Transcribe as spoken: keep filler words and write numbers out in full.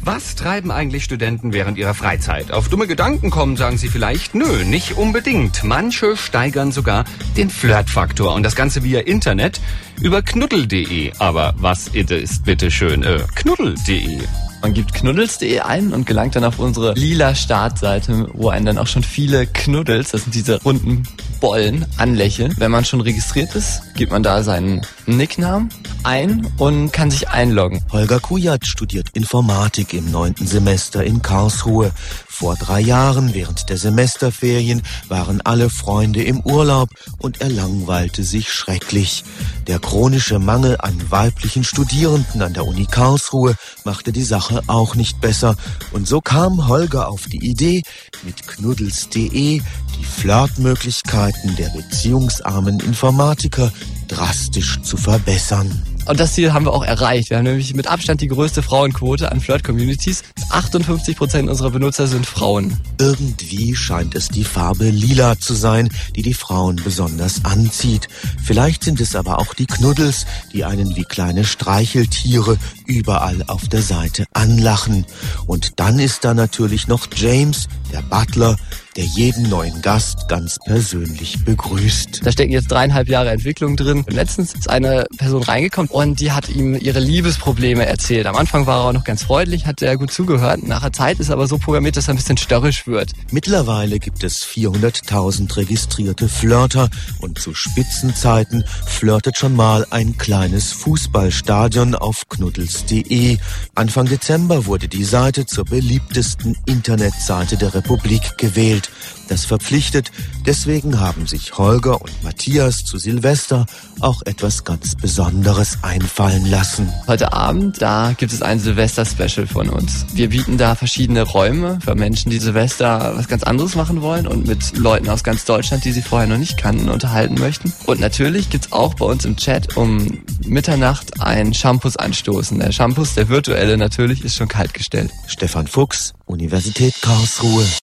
Was treiben eigentlich Studenten während ihrer Freizeit? Auf dumme Gedanken kommen, sagen sie vielleicht? Nö, nicht unbedingt. Manche steigern sogar den Flirtfaktor. Und das Ganze via Internet über knuddel punkt de. Aber was ist bitte schön äh, knuddel punkt de? Man gibt knuddels punkt de ein und gelangt dann auf unsere lila Startseite, wo einen dann auch schon viele Knuddels, das sind diese runden Bollen, anlächeln. Wenn man schon registriert ist, gibt man da seinen Nicknamen ein und kann sich einloggen. Holger Kujat studiert Informatik im neunten Semester in Karlsruhe. Vor drei Jahren, während der Semesterferien, waren alle Freunde im Urlaub und er langweilte sich schrecklich. Der chronische Mangel an weiblichen Studierenden an der Uni Karlsruhe machte die Sache auch nicht besser. Und so kam Holger auf die Idee, mit knuddels punkt de die Flirtmöglichkeiten der beziehungsarmen Informatiker drastisch zu verbessern. Und das Ziel haben wir auch erreicht. Wir haben nämlich mit Abstand die größte Frauenquote an Flirt-Communities. achtundfünfzig Prozent unserer Benutzer sind Frauen. Irgendwie scheint es die Farbe lila zu sein, die die Frauen besonders anzieht. Vielleicht sind es aber auch die Knuddels, die einen wie kleine Streicheltiere überall auf der Seite anlachen. Und dann ist da natürlich noch James, der Butler, der jeden neuen Gast ganz persönlich begrüßt. Da stecken jetzt dreieinhalb Jahre Entwicklung drin. Letztens ist eine Person reingekommen und die hat ihm ihre Liebesprobleme erzählt. Am Anfang war er auch noch ganz freundlich, hat er gut zugehört. Nach der Zeit ist er aber so programmiert, dass er ein bisschen störrisch wird. Mittlerweile gibt es vierhunderttausend registrierte Flirter und zu Spitzenzeiten flirtet schon mal ein kleines Fußballstadion auf knuddels punkt de. Anfang Dezember wurde die Seite zur beliebtesten Internetseite der Republik gewählt. Das verpflichtet, deswegen haben sich Holger und Matthias zu Silvester auch etwas ganz Besonderes einfallen lassen. Heute Abend, da gibt es ein Silvester-Special von uns. Wir bieten da verschiedene Räume für Menschen, die Silvester was ganz anderes machen wollen und mit Leuten aus ganz Deutschland, die sie vorher noch nicht kannten, unterhalten möchten. Und natürlich gibt's auch bei uns im Chat um Mitternacht ein Shampoos anstoßen. Der Shampoos, der virtuelle natürlich, ist schon kaltgestellt. Stefan Fuchs, Universität Karlsruhe.